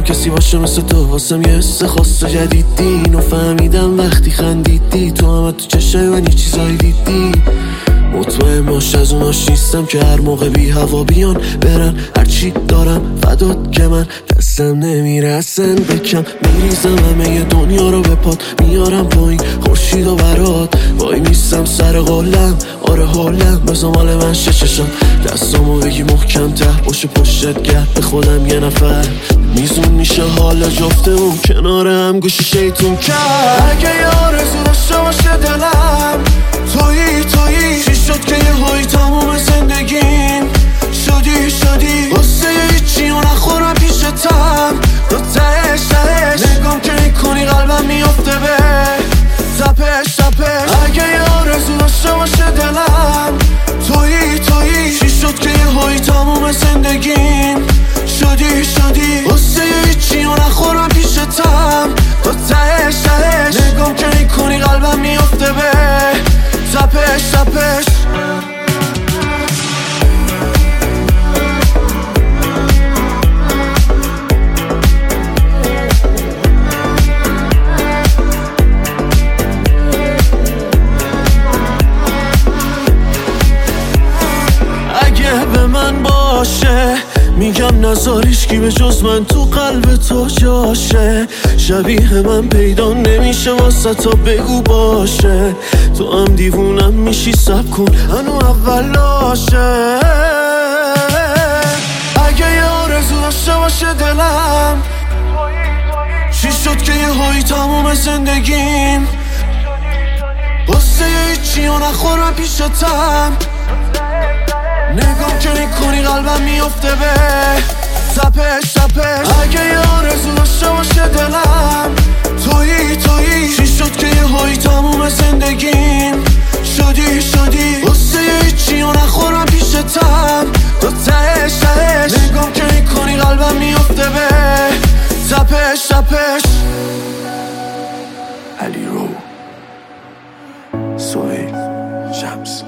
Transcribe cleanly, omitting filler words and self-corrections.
کسی باشه مثل تو واسم یه حس خاص جدیدی. اینو فهمیدم وقتی خندیدی، تو هم تو چشای من یه چیزایی دیدی. مطمئن باش از اوناش نیستم که هر موقع بی هوا بیان برن. هرچی دارم فدات که من دستم نمیرسن بکم. میریزم همه ی دنیا رو به پات میارم پایین خورشید و برات. وای میستم سر قولم آره حولم بزا مال من چشات. دستامو بگی محکم ته باشه پشتت گرد به خودم یه نفر. میزون میشه حال جفتمون کنار هم گوشی شیطون کرد. اگه یه آرزو داشته باشه دلم تویی چی شد که یه هایی تموم زندگیم شدی واسه هیچی و نخورم پیشتم تو تهش نگام که میکنی قلبم میافته به تپش. اگه یه آرزو داشته باشه دلم تویی چی شد که یه هایی تموم زندگیم شدی واسه هیچی و نخورم پیشتم تو تهش نگام که میکنی قلبم میافته به تپش. اگه به من باشه میگم نذاریش کی به جز من تو قلب تو جاشه. شبیه من پیدا نمیشه واسه تا بگو باشه. تو هم دیوونم میشی سب کن هنو اولاشه. اگه یه آرزو داشته باشه دلم چی شد که یه هایی تموم زندگیم واسه هیچی و نخورم پیشتم نگام که میکنی قلبم میافته به تپش. اگه یه آرزو داشته باشه دلم تویی چی شد که یه هایی تموم زندگیم شدی واسه هیچی و نخورم پیشتم تو تهش نگام که میکنی قلبم میافته به تپش. علی رو سهیل شمس